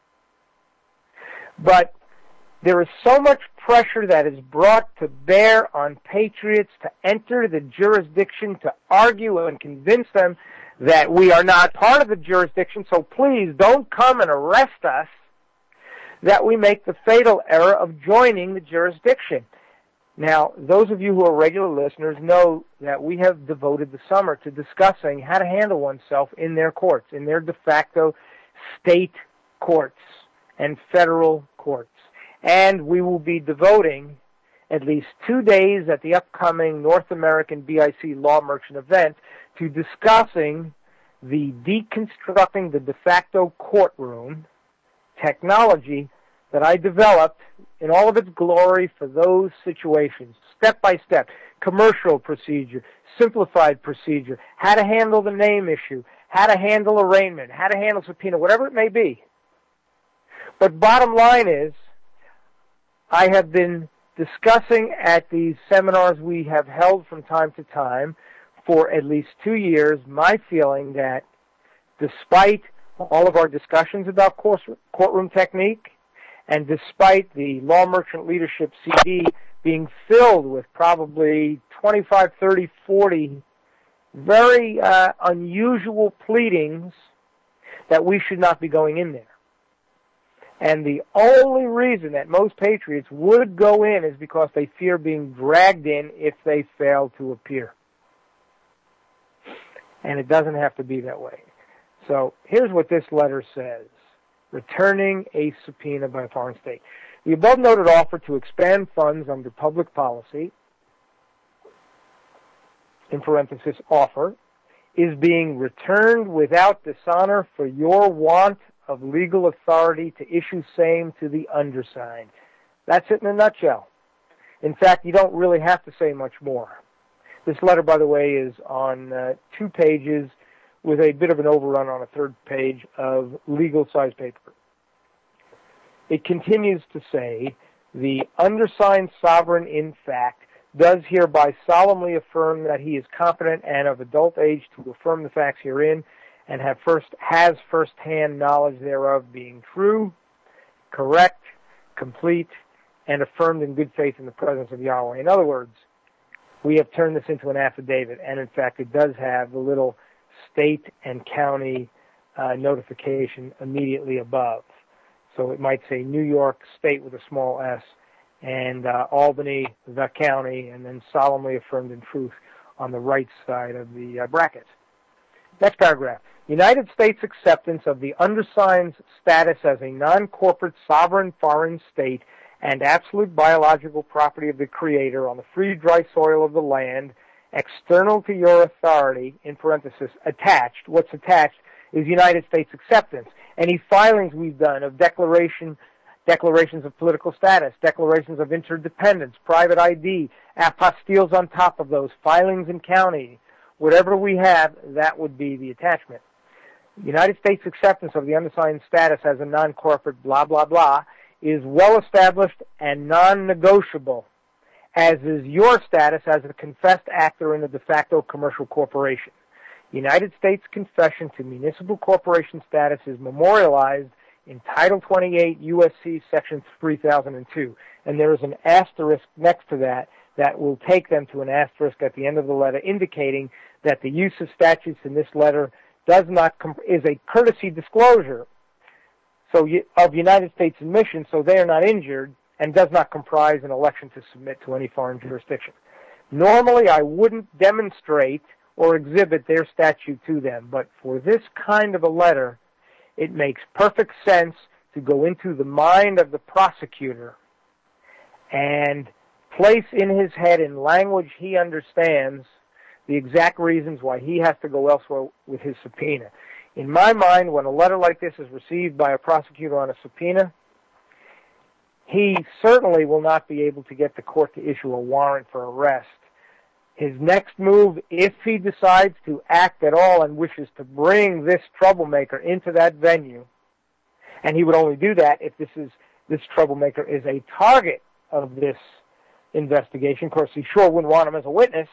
But there is so much pressure that is brought to bear on patriots to enter the jurisdiction, to argue and convince them that we are not part of the jurisdiction, so please don't come and arrest us, that we make the fatal error of joining the jurisdiction. Now, those of you who are regular listeners know that we have devoted the summer to discussing how to handle oneself in their courts, in their de facto state courts and federal courts. And we will be devoting at least two days at the upcoming North American B I C Law Merchant event to discussing the deconstructing the de facto courtroom technology that I developed in all of its glory for those situations, step by step, commercial procedure, simplified procedure, how to handle the name issue, how to handle arraignment, how to handle subpoena, whatever it may be. But bottom line is, I have been discussing at these seminars we have held from time to time for at least two years my feeling that despite all of our discussions about courtroom technique and despite the Law Merchant Leadership C D being filled with probably twenty-five, thirty, forty very uh, unusual pleadings that we should not be going in there. And the only reason that most patriots would go in is because they fear being dragged in if they fail to appear. And it doesn't have to be that way. So here's what this letter says. Returning a subpoena by a foreign state. The above noted offer to expand funds under public policy, in parenthesis, offer, is being returned without dishonor for your want of legal authority to issue same to the undersigned. That's it in a nutshell. In fact, you don't really have to say much more. This letter, by the way, is on uh, two pages with a bit of an overrun on a third page of legal-size paper. It continues to say, the undersigned sovereign, in fact, does hereby solemnly affirm that he is competent and of adult age to affirm the facts herein, and have first has first-hand knowledge thereof, being true, correct, complete, and affirmed in good faith in the presence of Yahweh. In other words, we have turned this into an affidavit, and in fact it does have the little state and county uh, notification immediately above. So it might say New York State with a small s, and uh, Albany, the county, and then solemnly affirmed in truth on the right side of the uh, bracket. Next paragraph. United States acceptance of the undersigned's status as a non-corporate sovereign foreign state and absolute biological property of the Creator on the free, dry soil of the land, external to your authority, in parenthesis, attached. What's attached is United States acceptance. Any filings we've done of declaration, declarations of political status, declarations of interdependence, private I D, apostilles on top of those, filings in county, whatever we have, that would be the attachment. United States acceptance of the undersigned status as a non-corporate blah, blah, blah, is well established and non-negotiable, as is your status as a confessed actor in a de facto commercial corporation. United States confession to municipal corporation status is memorialized in Title twenty-eight U S C Section three thousand two, and there is an asterisk next to that that will take them to an asterisk at the end of the letter, indicating that the use of statutes in this letter does not comp- is a courtesy disclosure so of United States admission, so they are not injured, and does not comprise an election to submit to any foreign jurisdiction. Normally, I wouldn't demonstrate or exhibit their statute to them, but for this kind of a letter, it makes perfect sense to go into the mind of the prosecutor and place in his head, in language he understands, the exact reasons why he has to go elsewhere with his subpoena. In my mind, when a letter like this is received by a prosecutor on a subpoena, he certainly will not be able to get the court to issue a warrant for arrest. His next move, if he decides to act at all and wishes to bring this troublemaker into that venue, and he would only do that if this is this troublemaker is a target of this investigation. Of course, he sure wouldn't want him as a witness.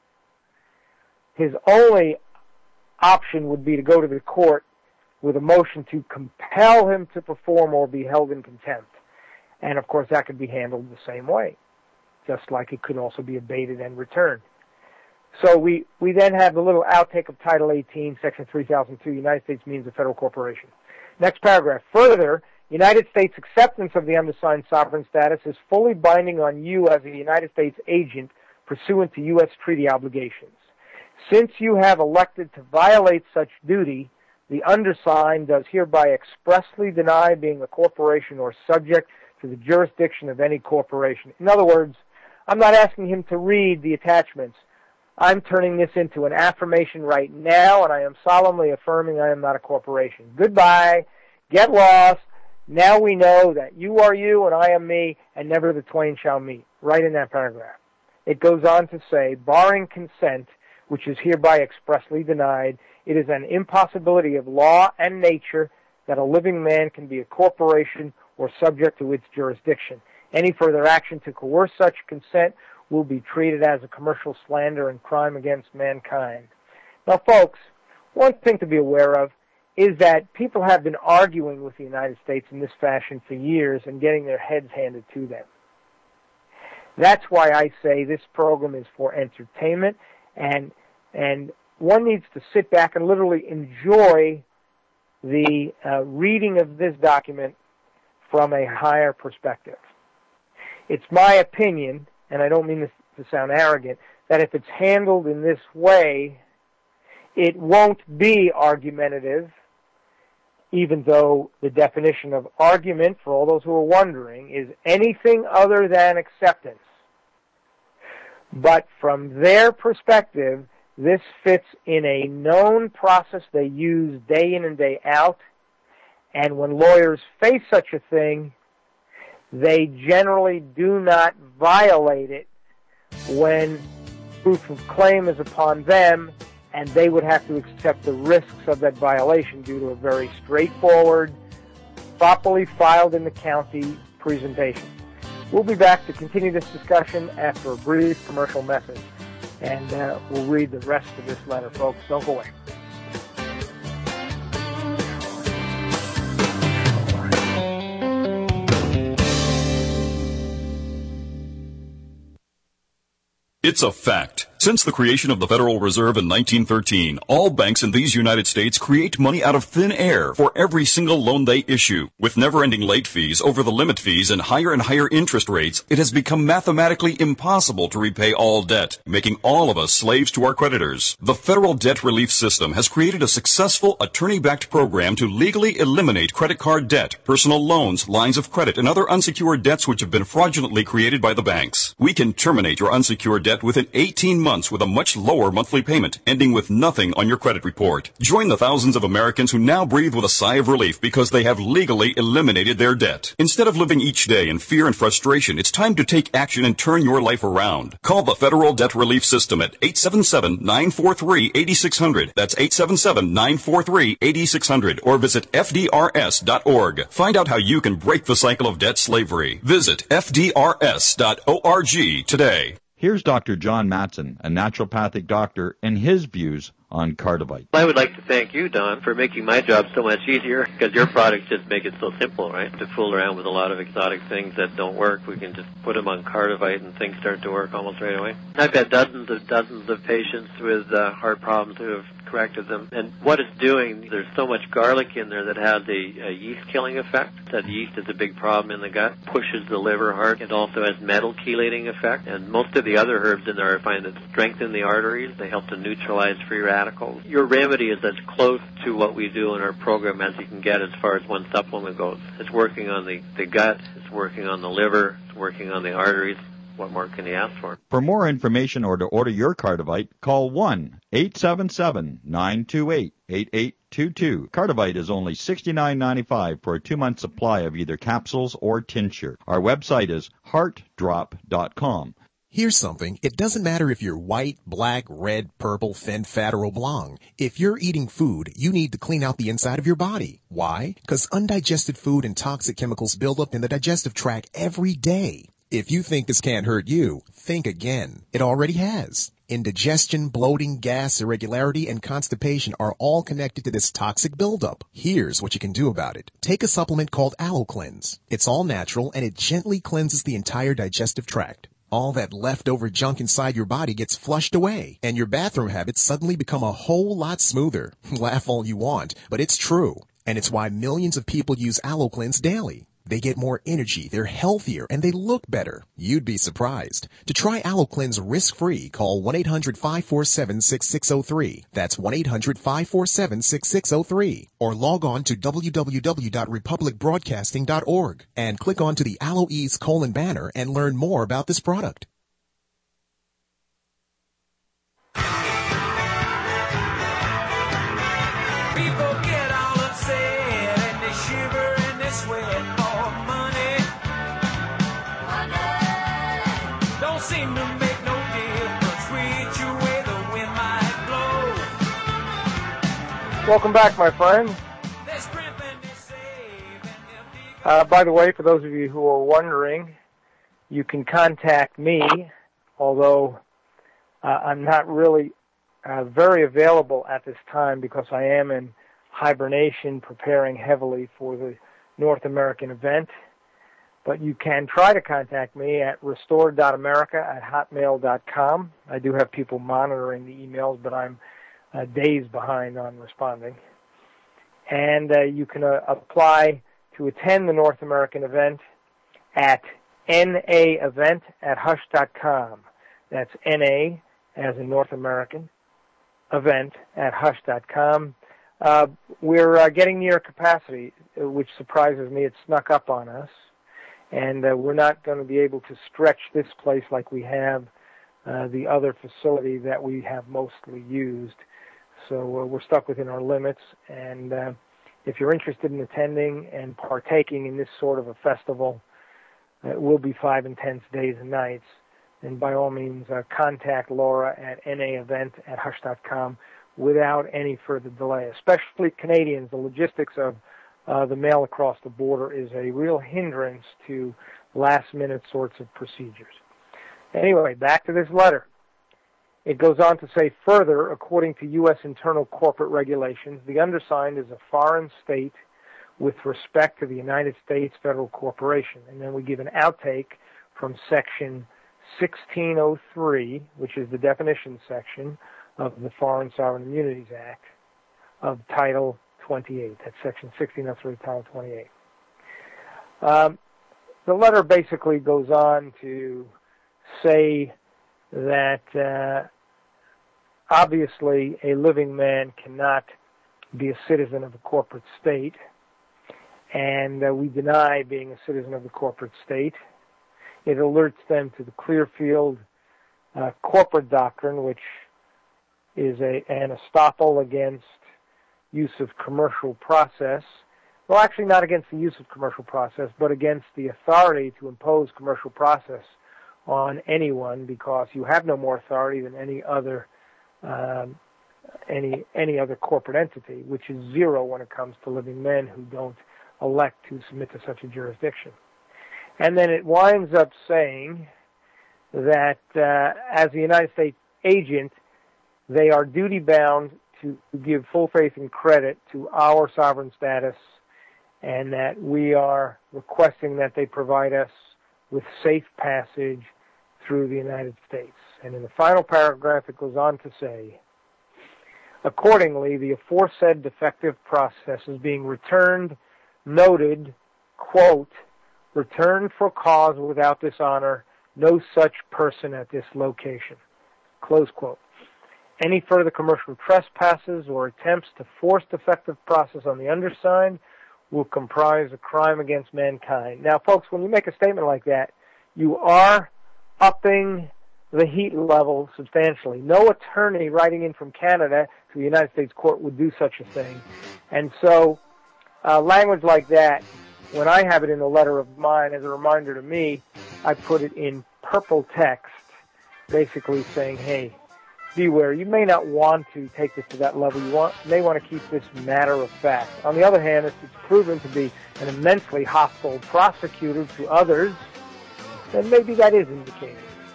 His only option would be to go to the court with a motion to compel him to perform or be held in contempt. And, of course, that could be handled the same way, just like it could also be abated and returned. So we, we then have the little outtake of Title eighteen, Section three thousand two, United States means a federal corporation. Next paragraph. Further, United States acceptance of the undersigned sovereign status is fully binding on you as a United States agent pursuant to U S treaty obligations. Since you have elected to violate such duty, the undersigned does hereby expressly deny being a corporation or subject to the jurisdiction of any corporation. In other words, I'm not asking him to read the attachments. I'm turning this into an affirmation right now, and I am solemnly affirming I am not a corporation. Goodbye. Get lost. Now we know that you are you and I am me, and never the twain shall meet. Right in that paragraph. It goes on to say, barring consent, which is hereby expressly denied, it is an impossibility of law and nature that a living man can be a corporation or subject to its jurisdiction. Any further action to coerce such consent will be treated as a commercial slander and crime against mankind. Now, folks, one thing to be aware of is that people have been arguing with the United States in this fashion for years and getting their heads handed to them. That's why I say this program is for entertainment, and and one needs to sit back and literally enjoy the uh, reading of this document from a higher perspective. It's my opinion, and I don't mean this to sound arrogant, that if it's handled in this way, it won't be argumentative, even though the definition of argument, for all those who are wondering, is anything other than acceptance. But from their perspective, this fits in a known process they use day in and day out, and when lawyers face such a thing, they generally do not violate it when proof of claim is upon them, and they would have to accept the risks of that violation due to a very straightforward, properly filed in the county presentation. We'll be back to continue this discussion after a brief commercial message, and uh, we'll read the rest of this letter, folks. Don't go away. It's a fact. Since the creation of the Federal Reserve in nineteen thirteen, all banks in these United States create money out of thin air for every single loan they issue. With never-ending late fees, over the limit fees, and higher and higher interest rates, it has become mathematically impossible to repay all debt, making all of us slaves to our creditors. The Federal Debt Relief System has created a successful attorney-backed program to legally eliminate credit card debt, personal loans, lines of credit, and other unsecured debts which have been fraudulently created by the banks. We can terminate your unsecured debt within eighteen months with a much lower monthly payment, ending with nothing on your credit report. Join the thousands of Americans who now breathe with a sigh of relief because they have legally eliminated their debt. Instead of living each day in fear and frustration, it's time to take action and turn your life around. Call the Federal Debt Relief System at eight seven seven, nine four three, eight six zero zero. That's eight seven seven, nine four three, eight six zero zero. Or visit F D R S dot org. Find out how you can break the cycle of debt slavery. Visit F D R S dot org today. Here's Doctor John Matson, a naturopathic doctor, and his views on Cardivite. I would like to thank you, Don, for making my job so much easier, because your products just make it so simple, right? To fool around with a lot of exotic things that don't work, we can just put them on Cardivite and things start to work almost right away. I've got dozens of dozens of patients with uh, heart problems who have corrected them. And what it's doing, there's so much garlic in there that has a, a yeast-killing effect. That yeast is a big problem in the gut, pushes the liver hard. It also has metal chelating effect. And most of the other herbs in there I find that strengthen the arteries. They help to neutralize free radicals. Your remedy is as close to what we do in our program as you can get as far as one supplement goes. It's working on the, the gut, it's working on the liver, it's working on the arteries. What more can you ask for? For more information or to order your Cardivite, call one eight seven seven, nine two eight, eight eight two two. Cardivite is only sixty-nine ninety-five for a two-month supply of either capsules or tincture. Our website is heart drop dot com. Here's something. It doesn't matter if you're white, black, red, purple, thin, fat, or oblong. If you're eating food, you need to clean out the inside of your body. Why? Because undigested food and toxic chemicals build up in the digestive tract every day. If you think this can't hurt you, think again. It already has. Indigestion, bloating, gas, irregularity, and constipation are all connected to this toxic buildup. Here's what you can do about it. Take a supplement called AlloCleanse. It's all natural, and it gently cleanses the entire digestive tract. All that leftover junk inside your body gets flushed away, and your bathroom habits suddenly become a whole lot smoother. Laugh all you want, but it's true. And it's why millions of people use AlloCleanse daily. They get more energy, they're healthier, and they look better. You'd be surprised. To try AlloCleanse risk-free, call one eight hundred, five four seven, six six zero three. That's one eight hundred, five four seven, six six zero three. Or log on to w w w dot republic broadcasting dot org and click on to the AlloEase colon banner and learn more about this product. People get all upset and they shiver and they sweat. Seem to make no difference which way the wind might blow. Welcome back, my friends. Uh, by the way, for those of you who are wondering, you can contact me, although uh, I'm not really uh, very available at this time because I am in hibernation preparing heavily for the North American event. But you can try to contact me at restore dot america at hotmail dot com. I do have people monitoring the emails, but I'm uh, days behind on responding. And uh, you can uh, apply to attend the North American event at N A event at hush dot com. That's N A, as in North American, event at hush dot com. Uh, we're uh, getting near capacity, which surprises me. It snuck up on us, and uh, we're not going to be able to stretch this place like we have uh, the other facility that we have mostly used. So uh, we're stuck within our limits, and uh, if you're interested in attending and partaking in this sort of a festival, it will be five intense days and nights. And by all means, uh, contact Laura at N A event at hush dot com without any further delay. Especially Canadians, the logistics of uh, the mail across the border is a real hindrance to last-minute sorts of procedures. Anyway, back to this letter. It goes on to say further, according to U S internal corporate regulations, the undersigned is a foreign state with respect to the United States Federal Corporation. And then we give an outtake from Section sixteen oh three, which is the definition section of the Foreign Sovereign Immunities Act of Title twenty-eight. That's Section sixteen oh three, Title twenty-eight. Um, the letter basically goes on to say that uh, obviously a living man cannot be a citizen of a corporate state, and uh, we deny being a citizen of the corporate state. It alerts them to the Clearfield uh, corporate doctrine, which is a, an estoppel against use of commercial process. Well, actually not against the use of commercial process, but against the authority to impose commercial process on anyone, because you have no more authority than any other um, any any other corporate entity, which is zero when it comes to living men who don't elect to submit to such a jurisdiction. And then it winds up saying that uh, as a United States agent, they are duty-bound to give full faith and credit to our sovereign status, and that we are requesting that they provide us with safe passage through the United States. And in the final paragraph, it goes on to say, accordingly, the aforesaid defective process is being returned, noted, quote, returned for cause without dishonor, no such person at this location, close quote. Any further commercial trespasses or attempts to force defective process on the undersigned will comprise a crime against mankind. Now, folks, when you make a statement like that, you are upping the heat level substantially. No attorney writing in from Canada to the United States court would do such a thing. And so uh, language like that, when I have it in a letter of mine as a reminder to me, I put it in purple text, basically saying, hey, beware. You may not want to take this to that level. You want, may want to keep this matter of fact. On the other hand, if it's proven to be an immensely hostile prosecutor to others, then maybe that is indicated.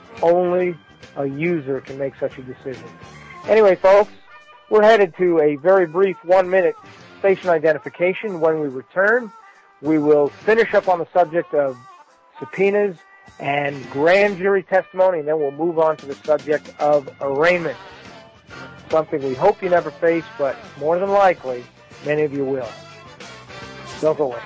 Only a user can make such a decision. Anyway, folks, we're headed to a very brief one-minute station identification. When we return, we will finish up on the subject of subpoenas and grand jury testimony, and then we'll move on to the subject of arraignment. Something we hope you never face, but more than likely, many of you will. Don't go away.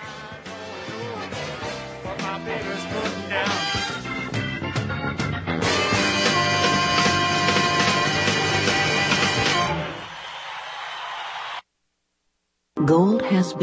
Gold has been